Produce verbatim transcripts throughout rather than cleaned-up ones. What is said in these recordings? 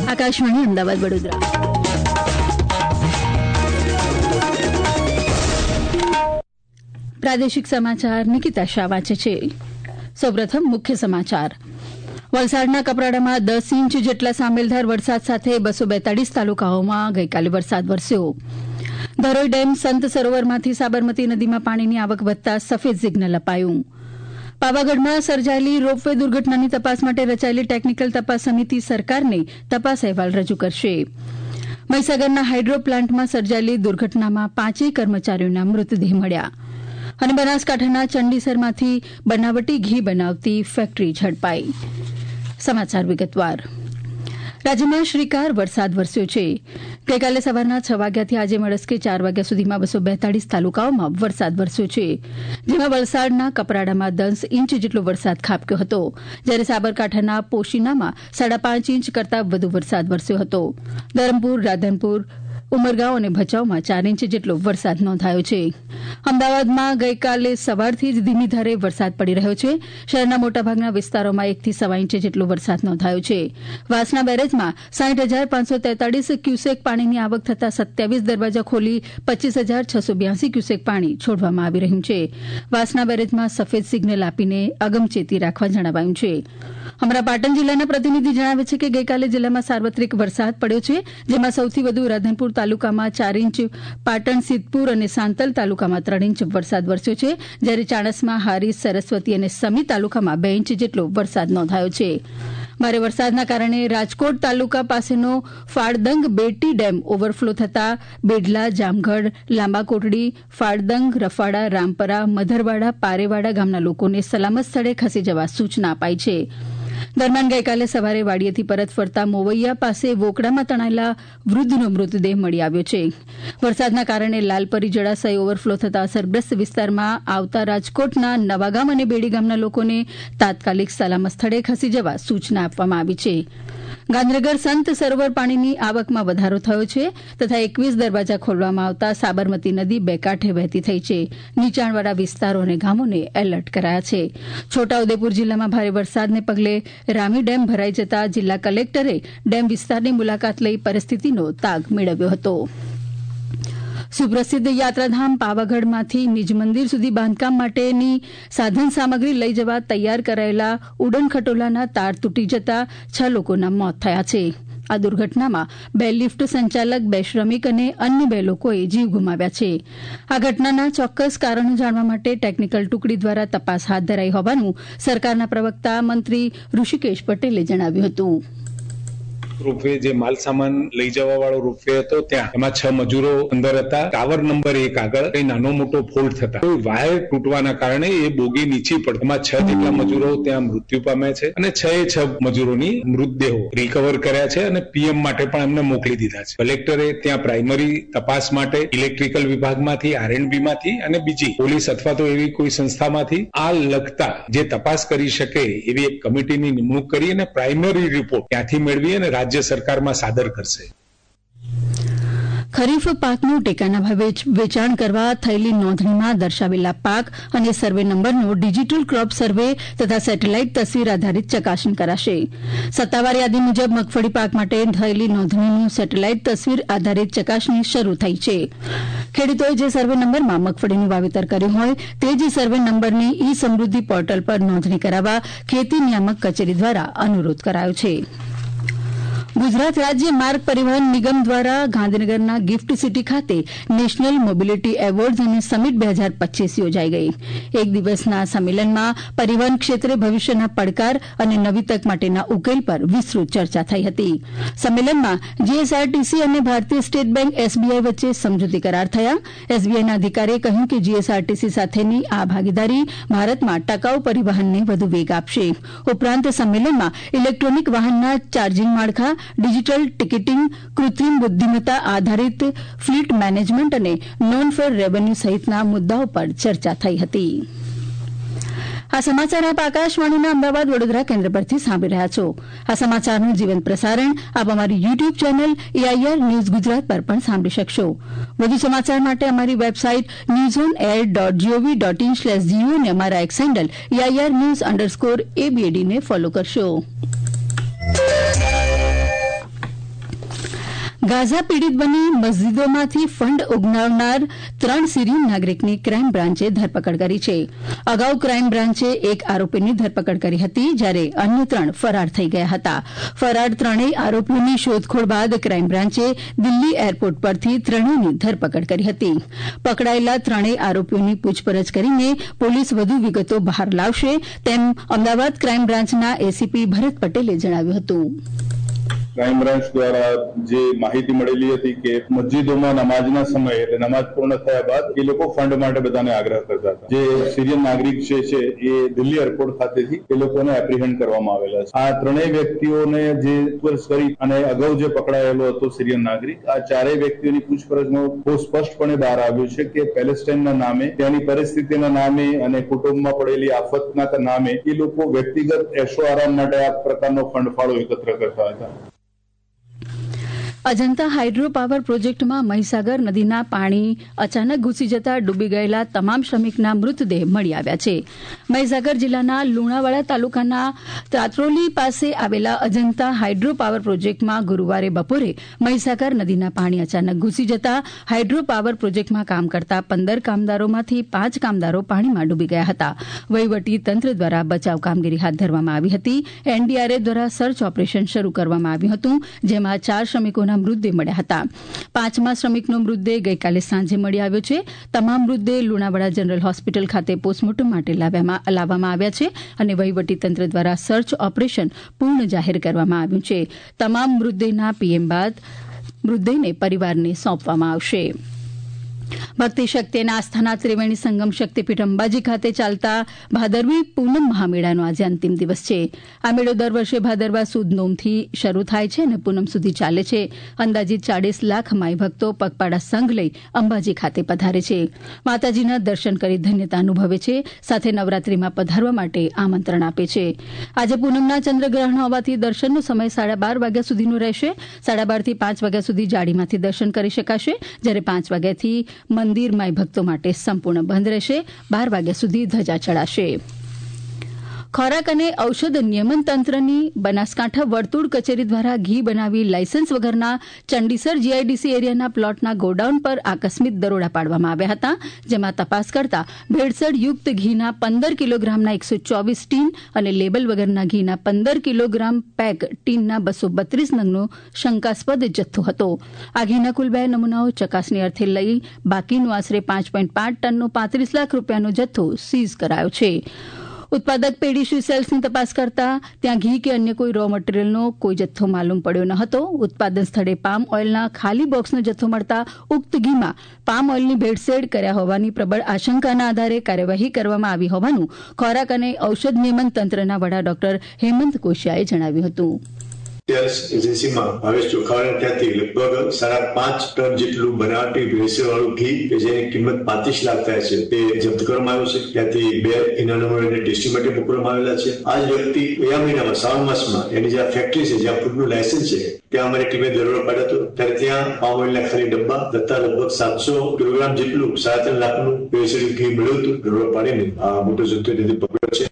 આકાશવાણી અમદાવાદ વડોદરા. પ્રાદેશિક સમાચાર નિકિતા શાહ વાંચે છે. સૌપ્રથમ મુખ્ય સમાચાર. વલસાડના કપરાડામાં દસ ઇંચ જેટલા સામેલધાર વરસાદ સાથે બસો બેતાળીસ તાલુકાઓમાં ગઈકાલે વરસાદ વરસ્યો. ધરોઈ ડેમ સંત સરોવરમાંથી સાબરમતી નદીમાં પાણીની આવક વધતા સફેદ સિગ્નલ અપાયું. પાવાગઢમાં સર્જાયેલી રોપવે દુર્ઘટનાની તપાસ માટે રચાયેલી ટેકનીકલ તપાસ સમિતિ સરકારને તપાસ અહેવાલ રજૂ કરશે. મહીસાગરના હાઇડ્રો પ્લાન્ટમાં સર્જાયેલી દુર્ઘટનામાં પાંચેય કર્મચારીઓના મૃતદેહ મળ્યા. અને બનાસકાંઠાના ચંડીસરમાંથી બનાવટી ઘી બનાવતી ફેક્ટરી ઝડપાઈ. સમાચાર વિગતવાર. રાજ્યમાં શ્રીકાર વરસાદ વરસ્યો છે. ગઈકાલે સવારના છ વાગ્યાથી આજે મળસ્કે ચાર વાગ્યા સુધીમાં બસો બેતાળીસ તાલુકાઓમાં વરસાદ વરસ્યો છે, જેમાં વલસાડના કપરાડામાં દસ ઇંચ જેટલો વરસાદ ખાબક્યો હતો, જ્યારે સાબરકાંઠાના પોશીનામાં સાડા પાંચ ઇંચ કરતાં વધુ વરસાદ વરસ્યો હતો. ધરમપુર, રાધનપુર, ઉમરગાંવ અને ભચાઉમાં ચાર ઇંચ જેટલો વરસાદ નોંધાયો છે. અમદાવાદમાં ગઈકાલે સવારથી જ ધીમી ધારે વરસાદ પડી રહ્યો છે. શહેરના મોટાભાગના વિસ્તારોમાં એકથી સવા ઇંચ જેટલો વરસાદ નોંધાયો છે. વાસણા બેરેજમાં સાઠ હજાર પાંચસો તેતાળીસ ક્યુસેક પાણીની આવક થતાં સત્યાવીસ દરવાજા ખોલી પચીસ હજાર છસો બ્યાસી ક્યુસેક પાણી છોડવામાં આવી રહ્યું છે. વાસણા બેરેજમાં સફેદ સિગ્નલ આપીને અગમચેતી રાખવા જણાવાયું છે. અમારા પાટણ જિલ્લાના પ્રતિનિધિ જણાવે છે કે ગઈકાલે જિલ્લામાં સાર્વત્રિક વરસાદ પડ્યો છે, જેમાં સૌથી વધુ રાધનપુર તાલુકામાં ચાર ઇંચ, પાટણ, સિદ્ધપુર અને સાંતલ તાલુકામાં ત્રણ ઇંચ વરસાદ વરસ્યો છે, જ્યારે ચાણસ્મા, હારીજ, સરસ્વતી અને સમી તાલુકામાં બે ઇંચ જેટલો વરસાદ નોંધાયો છે. ભારે વરસાદના કારણે રાજકોટ તાલુકા પાસેનો ફાળદંગ બેટી ડેમ ઓવરફ્લો થતાં બેડલા, જામગઢ, લાંબા કોટડી, ફાળદંગ, રફાડા, રામપરા, મધરવાડા, પારેવાડા ગામના લોકોને સલામત સ્થળે ખસી જવા સૂચના અપાઈ છે. દરમિયાન ગઈકાલે સવારે વાડીએથી પરત ફરતા મોવૈયા પાસે વોકડામાં તણાયેલા વૃદ્ધનો મૃતદેહ મળી આવ્યો છે. વરસાદના કારણે લાલપરી જળાશય ઓવરફ્લો થતા અસરગ્રસ્ત વિસ્તારમાં આવતા રાજકોટના નવાગામ અને બેડી ગામના લોકોને તાત્કાલિક સલામત સ્થળે ખસી જવા સૂચના આપવામાં આવી છે. ગાંધીનગર સંત સરોવર પાણીની આવકમાં વધારો થયો છે તથા એકવીસ દરવાજા ખોલવામાં આવતા સાબરમતી નદી બે કાંઠે વહેતી થઈ છે. નીચાણવાળા વિસ્તારો અને ગામોને એલર્ટ કરાયા છે. છોટાઉદેપુર જિલ્લામાં ભારે વરસાદને પગલે રામી ડેમ ભરાઈ જતા જિલ્લા કલેક્ટરે ડેમ વિસ્તારની મુલાકાત લઈ પરિસ્થિતિનો તાગ મેળવ્યો હતો. સુપ્રસિદ્ધ યાત્રાધામ પાવાગઢમાંથી નિજ મંદિર સુધી બાંધકામ માટેની સાધન સામગ્રી લઈ જવા તૈયાર કરાયેલા ઉડન ખટોલાના તાર તૂટી જતા છ લોકોના મોત થયા છે. આ દુર્ઘટનામાં બે લિફ્ટ સંચાલક, બે શ્રમિક અને અન્ય બે લોકોએ જીવ ગુમાવ્યા છે. આ ઘટનાના ચોક્કસ કારણો જાણવા માટે ટેકનીકલ ટુકડી દ્વારા તપાસ હાથ ધરાઈ હોવાનું સરકારના પ્રવક્તા મંત્રી ઋષિકેશ પટેલે જણાવ્યું હતું. રોપવે જે માલ સામાન લઈ જવા વાળો રોપવે હતો ત્યાં એમાં છ મજૂરો અંદર હતા. ટાવર નંબર એક આગળ કઈ નાનો મોટો ફોલ્ટ થતા કોઈ વાયર તૂટવાના કારણે એ બોગી નીચી પડી. એમાં છ જેટલા મજૂરો ત્યાં મૃત્યુ પામ્યા છે અને છ એ છ મજૂરોની મૃતદેહો રિકવર કર્યા છે અને પીએમ માટે પણ એમને મોકલી દીધા છે. કલેક્ટરે ત્યાં પ્રાઇમરી તપાસ માટે ઇલેક્ટ્રિકલ વિભાગમાંથી, આરએનબી માંથી અને બીજી પોલીસ અથવા તો એવી કોઈ સંસ્થામાંથી આ લગતા જે તપાસ કરી શકે એવી એક કમિટીની નિમણૂક કરી અને પ્રાઇમરી રિપોર્ટ ત્યાંથી મેળવી અને રાજ્ય સરકારમાં સાદર કરશે. ખરીફ પાકનું ટેકાના ભાવે વેચાણ કરવા થયેલી નોંધણીમાં દર્શાવેલા પાક અને સર્વે નંબરનો ડિજીટલ ક્રોપ સર્વે તથા સેટેલાઇટ તસવીર આધારિત ચકાસણી કરાશે. સત્તાવાર યાદી મુજબ મગફળી પાક માટે થયેલી નોંધણીનું સેટેલાઇટ તસવીર આધારિત ચકાસણી શરૂ થઈ છે. ખેડૂતોએ જે સર્વે નંબરમાં મગફળીનું વાવેતર કર્યું હોય તે જ સર્વે નંબરની ઈ સમૃદ્ધિ પોર્ટલ પર નોંધણી કરાવવા ખેતી નિયામક કચેરી દ્વારા અનુરોધ કરાયો છે. ગુજરાત રાજ્ય માર્ગ પરિવહન નિગમ દ્વારા ગાંધીનગરના ગિફ્ટ સિટી ખાતે નેશનલ મોબિલિટી એવોર્ડ્સ અને સમિટ બે હજાર પચ્ચીસ યોજાઈ ગઈ. એક દિવસના સંમેલનમાં પરિવહન ક્ષેત્રે ભવિષ્યના પડકાર અને નવી તક માટેના ઉકેલ પર વિસ્તૃત ચર્ચા થઈ હતી. સંમેલનમાં જીએસઆરટીસી અને ભારતીય સ્ટેટ બેંક એસબીઆઈ વચ્ચે સમજૂતી કરાર થયા. એસબીઆઈના અધિકારીએ કહ્યું કે જીએસઆરટીસી સાથેની આ ભાગીદારી ભારતમાં ટકાઉ પરિવહનને વધુ વેગ આપશે. ઉપરાંત સંમેલનમાં ઇલેક્ટ્રોનિક વાહનના ચાર્જિંગ માળખા, ડિજીટલ ટિકિટિંગ, કૃત્રિમ બુદ્ધિમત્તા આધારિત ફ્લીટ મેનેજમેન્ટ અને નોન ફેર રેવન્યુ સહિતના મુદ્દાઓ પર ચર્ચા થઈ હતી. આ સમાચાર આપ આકાશવાણીના અમદાવાદ વડોદરા કેન્દ્ર પરથી સાંભળી રહ્યા છો. આ સમાચારનું જીવંત પ્રસારણ આપ અમારી YouTube channel AIR news Gujarat પર પણ સાંભળી શકશો. વધુ સમાચાર માટે અમારી website news on air dot GOV dot in slash GO અને અમારા X handle AIR news underscore એબીએડીને ફોલો કરશો. ગાઝા પીડિત બની મસ્જિદોમાંથી ફંડ ઉઘરાવનાર ત્રણ સિરિયન નાગરિકની ક્રાઇમ બ્રાન્ચે ધરપકડ કરી છે. અગાઉ ક્રાઇમ બ્રાન્ચે એક આરોપીની ધરપકડ કરી હતી, જ્યારે અન્ય ત્રણ ફરાર થઈ ગયા હતા. ફરાર ત્રણેય આરોપીઓની શોધખોળ બાદ ક્રાઇમ બ્રાન્ચે દિલ્હી એરપોર્ટ પરથી ત્રણેયની ધરપકડ કરી હતી. પકડાયેલા ત્રણેય આરોપીઓની પૂછપરછ કરીને પોલીસ વધુ વિગતો બહાર લાવશે, તેમ અમદાવાદ ક્રાઇમ બ્રાન્ચના એસીપી ભરત પટેલે જણાવ્યું હતું. ક્રાઇમ બ્રાન્ચ દ્વારા જે માહિતી મળેલી હતી કે મસ્જિદોમાં નમાજના સમયે એટલે નમાજ પૂર્ણ થયા બાદ એ લોકો ફંડ માટે બધાને આગ્રહ કરતા હતા. જે સિરિયન નાગરિક જે છે એ દિલ્હી એરપોર્ટ ખાતેથી એ લોકોને એપ્રિહેન્ડ કરવામાં આવેલા છે. આ ત્રણેય વ્યક્તિઓને જે પૂછપરછ કરી અને અગાઉ જે પકડાયેલો હતો સિરિયન નાગરિક, આ ચારેય વ્યક્તિઓની પૂછપરછમાં બહુ સ્પષ્ટપણે બહાર આવ્યું છે કે પેલેસ્ટાઇનના નામે, ત્યાંની પરિસ્થિતિના નામે અને કુટુંબમાં પડેલી આફતના નામે એ લોકો વ્યક્તિગત એશો આરામ માટે આ પ્રકારનો ફંડ ફાળો એકત્ર કરતા હતા. અજંતા હાઇડ્રો પાવર પ્રોજેક્ટમાં મહીસાગર નદીના પાણી અચાનક ઘૂસી જતા ડૂબી ગયેલા તમામ શ્રમિકના મૃતદેહ મળી આવ્યા છે. મહીસાગર જિલ્લાના લુણાવાડા તાલુકાના ત્રાત્રોલી પાસે આવેલા અજંતા હાઇડ્રો પાવર પ્રોજેક્ટમાં ગુરૂવારે બપોરે મહીસાગર નદીના પાણી અચાનક ઘૂસી જતા હાઇડ્રો પાવર પ્રોજેક્ટમાં કામ કરતા પંદર કામદારોમાંથી પાંચ કામદારો પાણીમાં ડૂબી ગયા હતા. વહીવટી તંત્ર દ્વારા બચાવ કામગીરી હાથ ધરવામાં આવી હતી. એનડીઆરએફ દ્વારા સર્ચ ઓપરેશન શરૂ કરવામાં આવ્યું હતું, જેમાં ચાર શ્રમિકોના મૃતદેહ મળ્યા હતા. પાંચમા શ્રમિકનો મૃતદેહ ગઈકાલે સાંજે મળી આવ્યો છે. તમામ મૃતદેહ લુણાવાડા જનરલ હોસ્પિટલ ખાતે પોસ્ટમોર્ટમ માટે લાવવામાં આવ્યા છે અને વહીવટીતંત્ર દ્વારા સર્ચ ઓપરેશન પૂર્ણ જાહેર કરવામાં આવ્યું છે. તમામ મૃતદેહના પીએમ બાદ મૃતદેહને પરિવારને સોંપવામાં આવશે. ભક્તિ શક્તિ અને આસ્થાના ત્રિવેણી સંગમ શક્તિપીઠ અંબાજી ખાતે ચાલતા ભાદરવી પૂનમ મહામેળાનો આજે અંતિમ દિવસ છે. આ મેળો દર વર્ષે ભાદરવા સુદ નોમથી શરૂ થાય છે અને પૂનમ સુધી ચાલે છે. અંદાજિત ચાળીસ લાખ માઈ ભક્તો પગપાળા સંઘ લઈ અંબાજી ખાતે પધારે છે. માતાજીના દર્શન કરી ધન્યતા અનુભવે છે, સાથે નવરાત્રીમાં પધારવા માટે આમંત્રણ આપે છે. આજે પૂનમના ચંદ્રગ્રહણ હોવાથી દર્શનનો સમય સાડા બાર વાગ્યા સુધીનો રહેશે. સાડા બારથી પાંચ વાગ્યા સુધી જાળીમાંથી દર્શન કરી શકાશે, જ્યારે પાંચ વાગ્યાથી મંદિર માઈ ભક્તો માટે સંપૂર્ણ બંધ રહેશે. બાર વાગ્યા સુધી ધજા ચડાશે. ખોરાક અને ઔષધ નિયમન તંત્રની બનાસકાંઠા વર્તુળ કચેરી દ્વારા ઘી બનાવી લાયસન્સ વગરના ચંડીસર જીઆઈડીસી એરિયાના પ્લોટના ગોડાઉન પર આકસ્મિક દરોડા પાડવામાં આવ્યા હતા, જેમાં તપાસ કરતા ભેળસેળ યુક્ત ઘીના પંદર કિલોગ્રામના એકસો ચોવીસ ટીન અને લેબલ વગરના ઘીના પંદર કિલોગ્રામ પેક ટીનના બસો બત્રીસ નંગનો શંકાસ્પદ જથ્થો હતો. આ ઘીના કુલ બે નમૂનાઓ ચકાસણી અર્થે લઈ બાકીનો આશરે પાંચ પોઈન્ટ પાંચ ટનનો પાંત્રીસ લાખ રૂપિયાનો જથ્થો સીઝ કરાયો છે. ઉત્પાદક પેઢી શ્રી સેલ્સની તપાસ કરતા ત્યાં ઘી કે અન્ય કોઈ રો મટીરીયલનો કોઈ જથ્થો માલુમ પડ્યો ન હતો. ઉત્પાદન સ્થળે પામ ઓઇલના ખાલી બોક્સનો જથ્થો મળતા ઉક્ત ઘીમાં પામ ઓઇલની ભેળસેળ કર્યા હોવાની પ્રબળ આશંકાના આધારે કાર્યવાહી કરવામાં આવી હોવાનું ખોરાક અને ઔષધ નિયમન તંત્રના વડા ડોક્ટર હેમંત કોશિયાએ જણાવ્યું હતું. સેલ્સ એજન્સીમાં ભાવેશ ચોખાવાળા ત્યાંથી લગભગ સાડા પાંચ ટન જેટલું બનાવટી ભેળસેળવાળું ઘી કે જેની કિંમત પાંત્રીસ લાખ થાય છે તે જપ્ત કરવામાં આવ્યું છે. ત્યાંથી બે એના નંબરને ટેસ્ટિંગ માટે મોકલવામાં આવેલા છે. આ જ વ્યક્તિ ગયા મહિનામાં શ્રાવણ માસમાં એની જ્યાં ફેક્ટરી છે, જ્યાં ફૂડનું લાયસન્સ છે, ત્યાં અમારી ટીમે દરોડો પાડ્યો હતો. ત્યારે ત્યાં પામ ઓઇલના ખાલી ડબ્બા તથા લગભગ સાતસો કિલોગ્રામ જેટલું સાડા ત્રણ લાખનું ભેળસેળ ઘી મળ્યું હતું. દરોડો પાડીને આ મોટો જથ્થો તેથી પકડ્યો છે.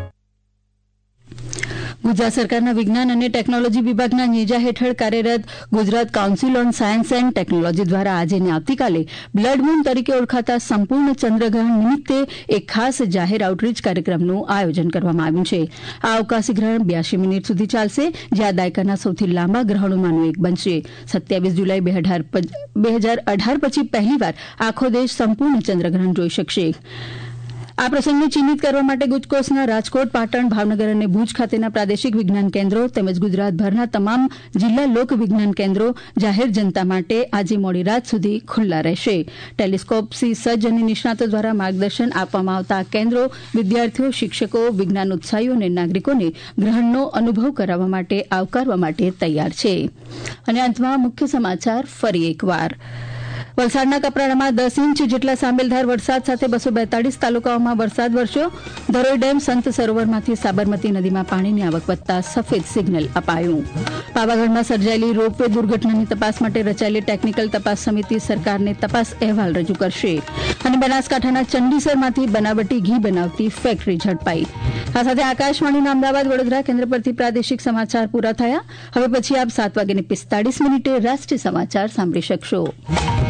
ગુજરાત સરકારના વિજ્ઞાન અને ટેકનોલોજી વિભાગના નેજા હેઠળ કાર્યરત Gujarat council on science and technology દ્વારા આજે અને આવતીકાલે બ્લડ મૂન તરીકે ઓળખાતા સંપૂર્ણ ચંદ્રગ્રહણ નિમિત્તે એક ખાસ જાહેર આઉટરીચ કાર્યક્રમનું આયોજન કરવામાં આવ્યું છે. આ અવકાશી ગ્રહણ બ્યાસી મિનિટ સુધી ચાલશે, જે આ દાયકાના સૌથી લાંબા ગ્રહણોમાંનું એક બનશે. સત્યાવીસ જુલાઈ બે હજાર અઢાર પછી પહેલીવાર આખો દેશ સંપૂર્ણ ચંદ્રગ્રહણ જોઈ શકશે. આ પ્રસંગને ચિહ્નિત કરવા માટે ગુજકોસ્ટના રાજકોટ, પાટણ, ભાવનગર અને ભુજ ખાતેના પ્રાદેશિક વિજ્ઞાન કેન્દ્રો તેમજ ગુજરાતભરના તમામ જિલ્લા લોક વિજ્ઞાન કેન્દ્રો જાહેર જનતા માટે આજે મોડી રાત સુધી ખુલ્લા રહેશે. ટેલિસ્કોપથી સજ્જ અને નિષ્ણાતો દ્વારા માર્ગદર્શન આપવામાં આવતા આ કેન્દ્રો વિદ્યાર્થીઓ, શિક્ષકો, વિજ્ઞાન ઉત્સાહીઓ અને નાગરિકોને ગ્રહણનો અનુભવ કરાવવા માટે આવકારવા માટે તૈયાર છે. અને અંતમાં મુખ્ય સમાચાર ફરી એકવાર. વલસાડના કપરાડામાં દસ ઇંચ જેટલા સાંબેલધાર વરસાદ સાથે બસો બેતાળીસ તાલુકાઓમાં વરસાદ વરસ્યો. ધરોઈ ડેમ સંત સરોવરમાંથી સાબરમતી નદીમાં પાણીની આવક વધતા સફેદ સિગ્નલ અપાયું. પાવાગઢમાં સર્જાયેલી રોપવે દુર્ઘટનાની તપાસ માટે રચાયેલી ટેકનિકલ તપાસ સમિતિ સરકારને તપાસ અહેવાલ રજૂ કરશે. અને બનાસકાંઠાના ચંડીસરમાંથી બનાવટી ઘી બનાવતી ફેક્ટરી ઝડપાઈ. આ સાથે આકાશવાણીના અમદાવાદ વડોદરા કેન્દ્ર પરથી પ્રાદેશિક સમાચાર પૂરા થયા. હવે પછી આપ સાત વાગ્યાની પિસ્તાળીસ મિનિટે રાષ્ટ્રીય સમાચાર સાંભળી શકશો.